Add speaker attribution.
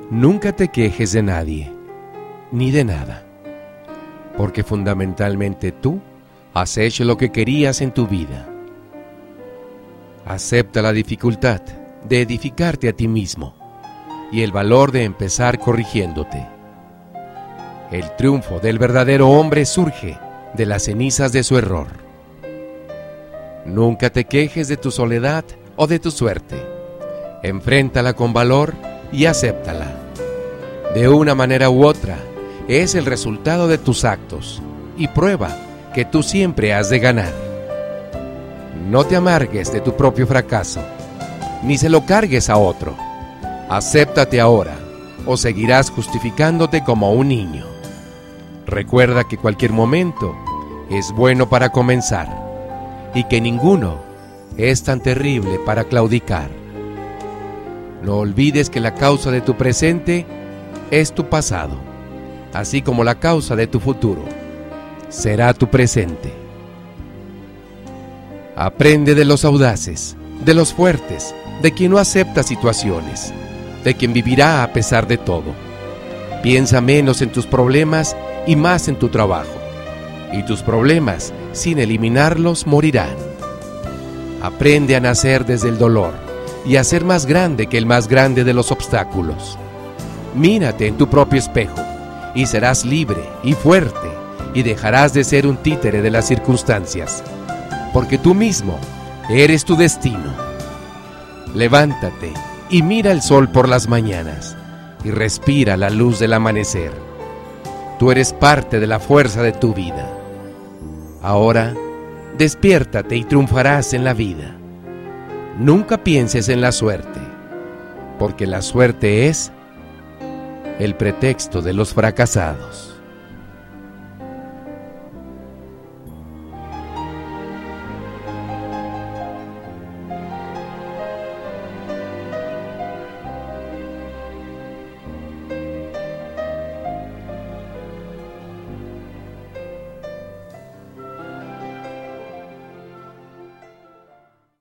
Speaker 1: Nunca te quejes de nadie, ni de nada, porque fundamentalmente tú has hecho lo que querías en tu vida. Acepta la dificultad de edificarte a ti mismo y el valor de empezar corrigiéndote. El triunfo del verdadero hombre surge de las cenizas de su error. Nunca te quejes de tu soledad o de tu suerte. Enfréntala con valor y acéptala. De una manera u otra, es el resultado de tus actos y prueba que tú siempre has de ganar. No te amargues de tu propio fracaso, ni se lo cargues a otro. Acéptate ahora, o seguirás justificándote como un niño. Recuerda que cualquier momento es bueno para comenzar, y que ninguno es tan terrible para claudicar. No olvides que la causa de tu presente es tu pasado, así como la causa de tu futuro será tu presente. Aprende de los audaces, de los fuertes, de quien no acepta situaciones, de quien vivirá a pesar de todo. Piensa menos en tus problemas y más en tu trabajo, y tus problemas, sin eliminarlos, morirán. Aprende a nacer desde el dolor y a ser más grande que el más grande de los obstáculos. Mírate en tu propio espejo y serás libre y fuerte y dejarás de ser un títere de las circunstancias, porque tú mismo eres tu destino. Levántate y mira el sol por las mañanas y respira la luz del amanecer. Tú eres parte de la fuerza de tu vida. Ahora, despiértate y triunfarás en la vida. Nunca pienses en la suerte, porque la suerte es el pretexto de los fracasados.